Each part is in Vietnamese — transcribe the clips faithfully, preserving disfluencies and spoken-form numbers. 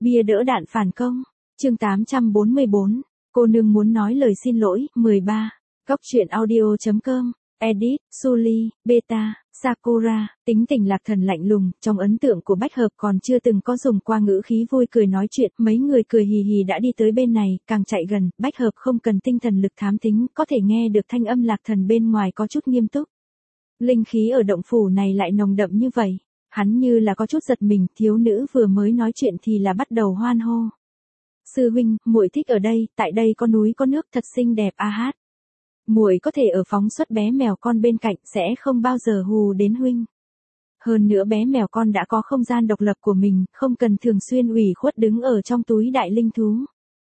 Bia đỡ đạn phản công. Chương tám trăm bốn mươi bốn. Cô nương muốn nói lời xin lỗi. mười ba. Góc truyện audio chấm com. Edit, Suli, Beta, Sakura. Tính tình Lạc Thần lạnh lùng, trong ấn tượng của Bách Hợp còn chưa từng có dùng qua ngữ khí vui cười nói chuyện, mấy người cười hì hì đã đi tới bên này, càng chạy gần, Bách Hợp không cần tinh thần lực thám thính, có thể nghe được thanh âm Lạc Thần bên ngoài có chút nghiêm túc. Linh khí ở động phủ này lại nồng đậm như vậy, hắn như là có chút giật mình, thiếu nữ vừa mới nói chuyện thì là bắt đầu hoan hô. Sư huynh, muội thích ở đây, tại đây có núi có nước thật xinh đẹp a hát. Muội có thể ở phóng xuất bé mèo con bên cạnh sẽ không bao giờ hù đến huynh. Hơn nữa bé mèo con đã có không gian độc lập của mình, không cần thường xuyên ủy khuất đứng ở trong túi đại linh thú.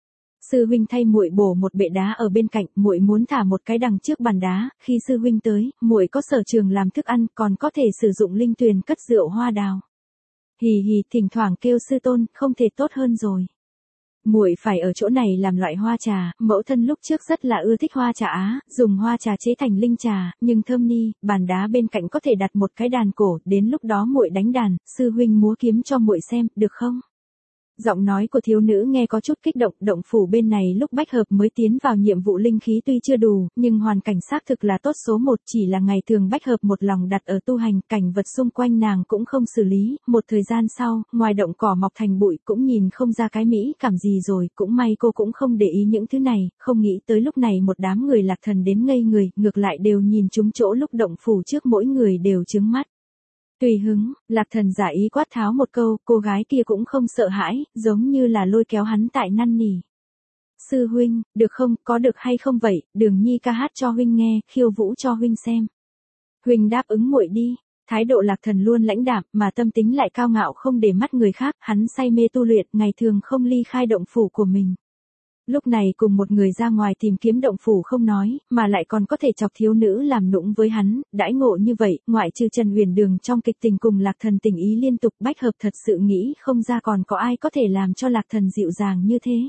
Sư huynh thay muội bổ một bệ đá ở bên cạnh, muội muốn thả một cái đằng trước bàn đá, khi sư huynh tới, muội có sở trường làm thức ăn, còn có thể sử dụng linh tuyền cất rượu hoa đào. Hì hì, thỉnh thoảng kêu sư tôn, không thể tốt hơn rồi. Muội phải ở chỗ này làm loại hoa trà, mẫu thân lúc trước rất là ưa thích hoa trà Á, dùng hoa trà chế thành linh trà, nhưng thơm ni, bàn đá bên cạnh có thể đặt một cái đàn cổ, đến lúc đó muội đánh đàn, sư huynh múa kiếm cho muội xem, được không? Giọng nói của thiếu nữ nghe có chút kích động, động phủ bên này lúc Bách Hợp mới tiến vào nhiệm vụ linh khí tuy chưa đủ, nhưng hoàn cảnh xác thực là tốt số một, chỉ là ngày thường Bách Hợp một lòng đặt ở tu hành, cảnh vật xung quanh nàng cũng không xử lý, một thời gian sau, ngoài động cỏ mọc thành bụi cũng nhìn không ra cái mỹ cảm gì rồi, cũng may cô cũng không để ý những thứ này, không nghĩ tới lúc này một đám người Lạc Thần đến ngây người, ngược lại đều nhìn trúng chỗ lúc động phủ trước mỗi người đều chướng mắt. Tùy hứng, Lạc Thần giả ý quát tháo một câu, cô gái kia cũng không sợ hãi, giống như là lôi kéo hắn tại năn nỉ. Sư huynh, được không, có được hay không vậy, Đường Nhi ca hát cho huynh nghe, khiêu vũ cho huynh xem. Huynh đáp ứng muội đi. Thái độ Lạc Thần luôn lãnh đạm, mà tâm tính lại cao ngạo không để mắt người khác, hắn say mê tu luyện, ngày thường không ly khai động phủ của mình. Lúc này cùng một người ra ngoài tìm kiếm động phủ không nói, mà lại còn có thể chọc thiếu nữ làm nũng với hắn, đãi ngộ như vậy, ngoại trừ Trần Huyền Đường trong kịch tình cùng Lạc Thần tình ý liên tục, Bách Hợp thật sự nghĩ không ra còn có ai có thể làm cho Lạc Thần dịu dàng như thế.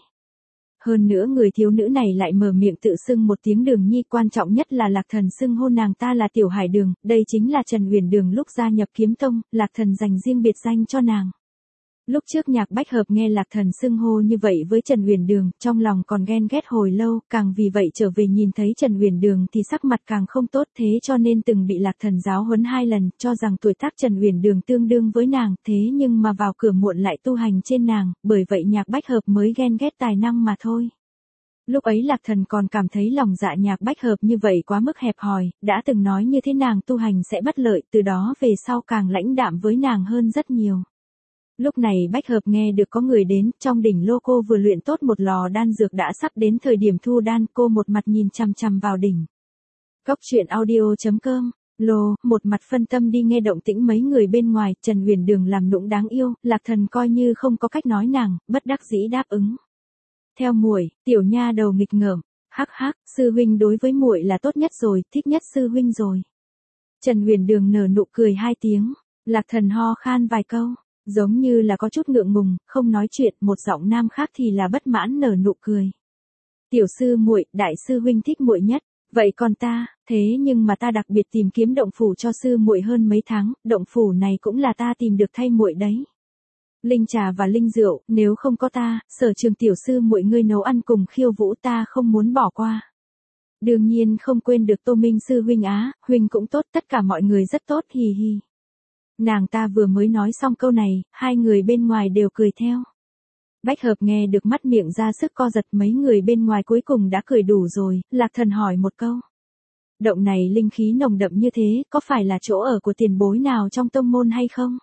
Hơn nữa người thiếu nữ này lại mở miệng tự xưng một tiếng Đường Nhi, quan trọng nhất là Lạc Thần xưng hôn nàng ta là Tiểu Hải Đường, đây chính là Trần Huyền Đường lúc gia nhập Kiếm Tông, Lạc Thần dành riêng biệt danh cho nàng. Lúc trước Nhạc Bách Hợp nghe Lạc Thần xưng hô như vậy với Trần Huyền Đường, trong lòng còn ghen ghét hồi lâu, càng vì vậy trở về nhìn thấy Trần Huyền Đường thì sắc mặt càng không tốt, thế cho nên từng bị Lạc Thần giáo huấn hai lần, cho rằng tuổi tác Trần Huyền Đường tương đương với nàng, thế nhưng mà vào cửa muộn lại tu hành trên nàng, bởi vậy Nhạc Bách Hợp mới ghen ghét tài năng mà thôi. Lúc ấy Lạc Thần còn cảm thấy lòng dạ Nhạc Bách Hợp như vậy quá mức hẹp hòi, đã từng nói như thế nàng tu hành sẽ bất lợi, từ đó về sau càng lãnh đạm với nàng hơn rất nhiều. Lúc này Bách Hợp nghe được có người đến, trong đỉnh lô cô vừa luyện tốt một lò đan dược đã sắp đến thời điểm thu đan, cô một mặt nhìn chằm chằm vào đỉnh. Góc truyện audio chấm com, lô, một mặt phân tâm đi nghe động tĩnh mấy người bên ngoài, Trần Huyền Đường làm nũng đáng yêu, Lạc Thần coi như không có cách nói nàng, bất đắc dĩ đáp ứng. Theo muội, tiểu nha đầu nghịch ngợm, hắc hắc, sư huynh đối với muội là tốt nhất rồi, thích nhất sư huynh rồi. Trần Huyền Đường nở nụ cười hai tiếng, Lạc Thần ho khan vài câu. Giống như là có chút ngượng ngùng, không nói chuyện, một giọng nam khác thì là bất mãn nở nụ cười. Tiểu sư muội, đại sư huynh thích muội nhất, vậy còn ta, thế nhưng mà ta đặc biệt tìm kiếm động phủ cho sư muội hơn mấy tháng, động phủ này cũng là ta tìm được thay muội đấy. Linh trà và linh rượu, nếu không có ta, sở trường tiểu sư muội ngươi nấu ăn cùng khiêu vũ ta không muốn bỏ qua. Đương nhiên không quên được Tô Minh sư huynh á, huynh cũng tốt, tất cả mọi người rất tốt, hì hì. Nàng ta vừa mới nói xong câu này, hai người bên ngoài đều cười theo. Bách Hợp nghe được mắt miệng ra sức co giật, mấy người bên ngoài cuối cùng đã cười đủ rồi, Lạc Thần hỏi một câu. Động này linh khí nồng đậm như thế, có phải là chỗ ở của tiền bối nào trong tông môn hay không?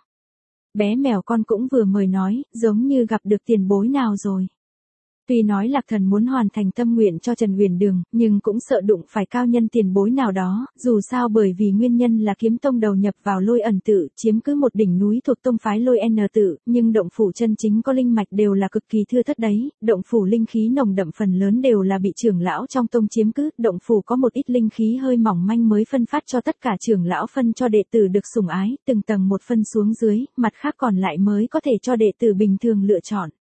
Bé mèo con cũng vừa mới nói, giống như gặp được tiền bối nào rồi. Tuy nói Lạc Thần muốn hoàn thành tâm nguyện cho Trần Huyền Đường, nhưng cũng sợ đụng phải cao nhân tiền bối nào đó, dù sao bởi vì nguyên nhân là Kiếm Tông đầu nhập vào Lôi Ẩn Tự, chiếm cứ một đỉnh núi thuộc tông phái Lôi N Tự, nhưng động phủ chân chính có linh mạch đều là cực kỳ thưa thớt đấy, động phủ linh khí nồng đậm phần lớn đều là bị trưởng lão trong tông chiếm cứ, động phủ có một ít linh khí hơi mỏng manh mới phân phát cho tất cả trưởng lão phân cho đệ tử được sủng ái, từng tầng một phân xuống dưới, mặt khác còn lại mới có thể cho đệ tử bình thường lựa chọn.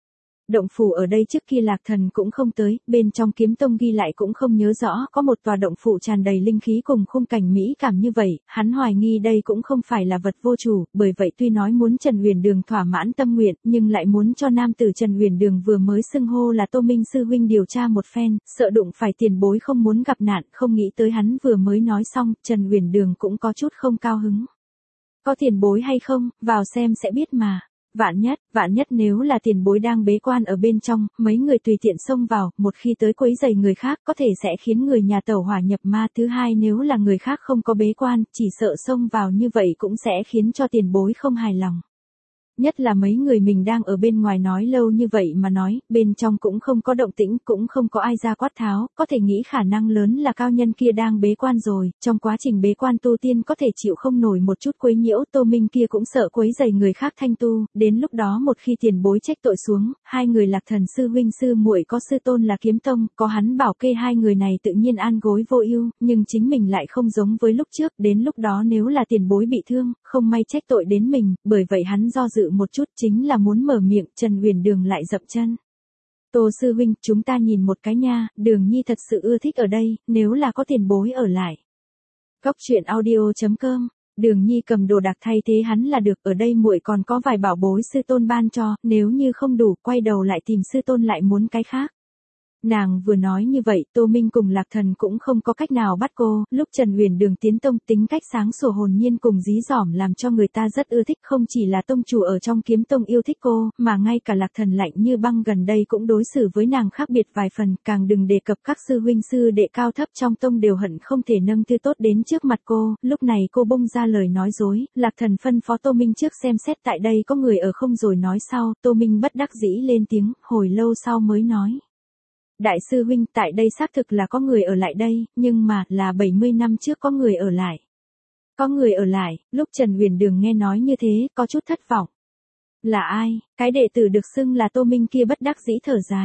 động phủ ở đây trước kia Lạc Thần cũng không tới, bên trong kiếm tông ghi lại cũng không nhớ rõ có một tòa động phủ tràn đầy linh khí cùng khung cảnh mỹ cảm như vậy, hắn hoài nghi đây cũng không phải là vật vô chủ, bởi vậy tuy nói muốn Trần Huyền Đường thỏa mãn tâm nguyện, nhưng lại muốn cho nam tử Trần Huyền Đường vừa mới xưng hô là Tô Minh sư huynh điều tra một phen, sợ đụng phải tiền bối không muốn gặp nạn, không nghĩ tới hắn vừa mới nói xong, Trần Huyền Đường cũng có chút không cao hứng. Có tiền bối hay không, vào xem sẽ biết mà. Vạn nhất, vạn nhất nếu là tiền bối đang bế quan ở bên trong, mấy người tùy tiện xông vào, một khi tới quấy rầy người khác có thể sẽ khiến người nhà tẩu hỏa nhập ma. Thứ hai nếu là người khác không có bế quan, chỉ sợ xông vào như vậy cũng sẽ khiến cho tiền bối không hài lòng. Nhất là mấy người mình đang ở bên ngoài nói lâu như vậy mà nói, bên trong cũng không có động tĩnh, cũng không có ai ra quát tháo, có thể nghĩ khả năng lớn là cao nhân kia đang bế quan rồi, trong quá trình bế quan tu tiên có thể chịu không nổi một chút quấy nhiễu, Tô Minh kia cũng sợ quấy rầy người khác thanh tu, đến lúc đó một khi tiền bối trách tội xuống, hai người Lạc Thần sư huynh sư muội có sư tôn là kiếm tông, có hắn bảo kê hai người này tự nhiên an gối vô ưu, nhưng chính mình lại không giống với lúc trước, đến lúc đó nếu là tiền bối bị thương, không may trách tội đến mình, bởi vậy hắn do dự một chút chính là muốn mở miệng, Trần Huyền Đường lại dậm chân. Tô sư huynh, chúng ta nhìn một cái nha, Đường Nhi thật sự ưa thích ở đây, nếu là có tiền bối ở lại. Cốc truyện audio chấm com, Đường Nhi cầm đồ đạc thay thế hắn là được, ở đây muội còn có vài bảo bối sư tôn ban cho, nếu như không đủ, quay đầu lại tìm sư tôn lại muốn cái khác. Nàng vừa nói như vậy, Tô Minh cùng Lạc Thần cũng không có cách nào bắt cô, lúc Trần Huyền Đường tiến tông tính cách sáng sủa hồn nhiên cùng dí dỏm làm cho người ta rất ưa thích, không chỉ là tông chủ ở trong kiếm tông yêu thích cô, mà ngay cả Lạc Thần lạnh như băng gần đây cũng đối xử với nàng khác biệt vài phần, càng đừng đề cập các sư huynh sư đệ cao thấp trong tông đều hận không thể nâng thứ tốt đến trước mặt cô, lúc này cô bung ra lời nói dối, Lạc Thần phân phó Tô Minh trước xem xét tại đây có người ở không rồi nói sau, Tô Minh bất đắc dĩ lên tiếng, hồi lâu sau mới nói. Đại sư huynh, tại đây xác thực là có người ở lại đây, nhưng mà, là bảy mươi năm trước có người ở lại. Có người ở lại, lúc Trần Huyền Đường nghe nói như thế, có chút thất vọng. Là ai? Cái đệ tử được xưng là Tô Minh kia bất đắc dĩ thở dài.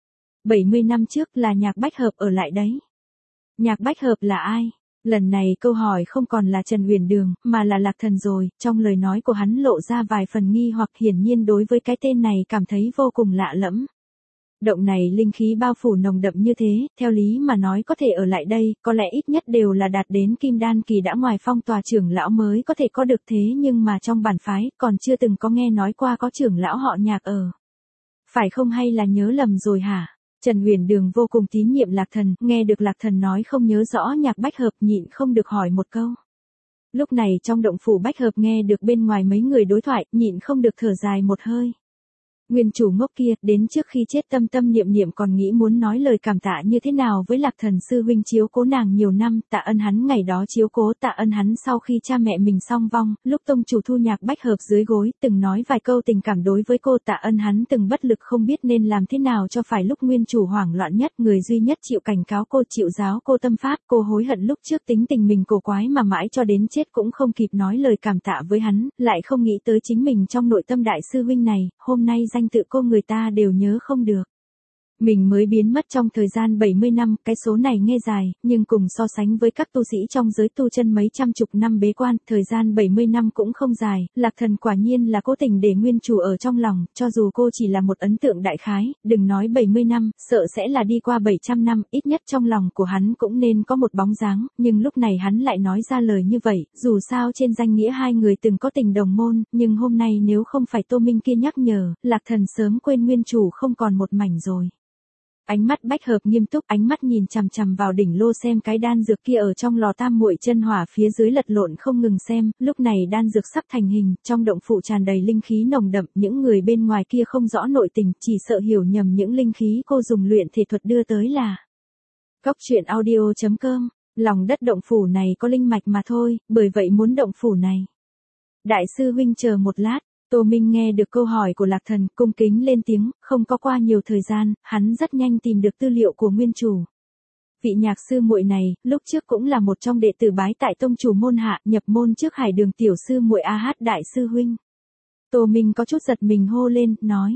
bảy mươi năm trước là Nhạc Bách Hợp ở lại đấy. Nhạc Bách Hợp là ai? Lần này câu hỏi không còn là Trần Huyền Đường, mà là Lạc Thần rồi, trong lời nói của hắn lộ ra vài phần nghi hoặc hiển nhiên đối với cái tên này cảm thấy vô cùng lạ lẫm. Động này linh khí bao phủ nồng đậm như thế, theo lý mà nói có thể ở lại đây, có lẽ ít nhất đều là đạt đến kim đan kỳ đã ngoài phong tòa trưởng lão mới có thể có được thế nhưng mà trong bản phái, còn chưa từng có nghe nói qua có trưởng lão họ Nhạc ở. Phải không hay là nhớ lầm rồi hả? Trần Huyền Đường vô cùng tín nhiệm Lạc Thần, nghe được Lạc Thần nói không nhớ rõ Nhạc Bách Hợp nhịn không được hỏi một câu. Lúc này trong động phủ Bách Hợp nghe được bên ngoài mấy người đối thoại, nhịn không được thở dài một hơi. Nguyên chủ ngốc kia, đến trước khi chết tâm tâm niệm niệm còn nghĩ muốn nói lời cảm tạ như thế nào với Lạc Thần sư huynh chiếu cố nàng nhiều năm, tạ ơn hắn ngày đó chiếu cố, tạ ơn hắn sau khi cha mẹ mình song vong, lúc tông chủ thu Nhạc Bách Hợp dưới gối, từng nói vài câu tình cảm đối với cô, tạ ơn hắn từng bất lực không biết nên làm thế nào cho phải lúc nguyên chủ hoảng loạn nhất, người duy nhất chịu cảnh cáo cô, chịu giáo cô tâm pháp, cô hối hận lúc trước tính tình mình cổ quái mà mãi cho đến chết cũng không kịp nói lời cảm tạ với hắn, lại không nghĩ tới chính mình trong nội tâm đại sư huynh này, hôm nay danh tự cô người ta đều nhớ không được. Mình mới biến mất trong thời gian bảy mươi năm, cái số này nghe dài, nhưng cùng so sánh với các tu sĩ trong giới tu chân mấy trăm chục năm bế quan, thời gian bảy mươi năm cũng không dài, Lạc Thần quả nhiên là cố tình để nguyên chủ ở trong lòng, cho dù cô chỉ là một ấn tượng đại khái, đừng nói bảy mươi năm, sợ sẽ là đi qua bảy trăm năm, ít nhất trong lòng của hắn cũng nên có một bóng dáng, nhưng lúc này hắn lại nói ra lời như vậy, dù sao trên danh nghĩa hai người từng có tình đồng môn, nhưng hôm nay nếu không phải Tô Minh kia nhắc nhở, Lạc Thần sớm quên nguyên chủ không còn một mảnh rồi. Ánh mắt Bách Hợp nghiêm túc, ánh mắt nhìn chằm chằm vào đỉnh lô xem cái đan dược kia ở trong lò tam muội chân hỏa phía dưới lật lộn không ngừng xem, lúc này đan dược sắp thành hình, trong động phủ tràn đầy linh khí nồng đậm, những người bên ngoài kia không rõ nội tình, chỉ sợ hiểu nhầm những linh khí cô dùng luyện thể thuật đưa tới là. Cốc truyện audio chấm com, lòng đất động phủ này có linh mạch mà thôi, bởi vậy muốn động phủ này. Đại sư huynh chờ một lát. Tô Minh nghe được câu hỏi của Lạc Thần, cung kính lên tiếng, không có qua nhiều thời gian, hắn rất nhanh tìm được tư liệu của nguyên chủ. Vị Nhạc sư muội này, lúc trước cũng là một trong đệ tử bái tại tông chủ môn hạ, nhập môn trước Hải Đường tiểu sư muội A Hát đại sư huynh. Tô Minh có chút giật mình hô lên, nói,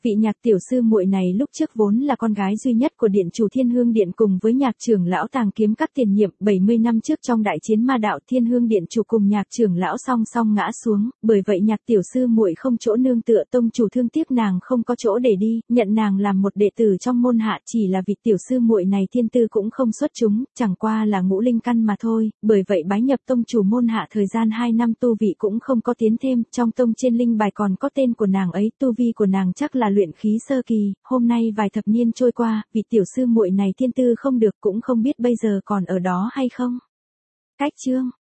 Vị nhạc tiểu sư muội này lúc trước vốn là con gái duy nhất của điện chủ Thiên Hương Điện cùng với nhạc trưởng lão Tàng Kiếm Các tiền nhiệm. bảy mươi năm trước trong đại chiến ma đạo, Thiên Hương Điện chủ cùng nhạc trưởng lão song song ngã xuống, bởi vậy nhạc tiểu sư muội không chỗ nương tựa, tông chủ thương tiếc nàng không có chỗ để đi, nhận nàng làm một đệ tử trong môn hạ. Chỉ là vị tiểu sư muội này thiên tư cũng không xuất chúng, chẳng qua là ngũ linh căn mà thôi, bởi vậy bái nhập tông chủ môn hạ thời gian hai năm tu vị cũng không có tiến thêm, trong tông trên linh bài còn có tên của nàng ấy, tu vi của nàng chắc là luyện khí sơ kỳ. Hôm nay vài thập niên trôi qua, vị tiểu sư muội này thiên tư không được, cũng không biết bây giờ còn ở đó hay không. Cách chương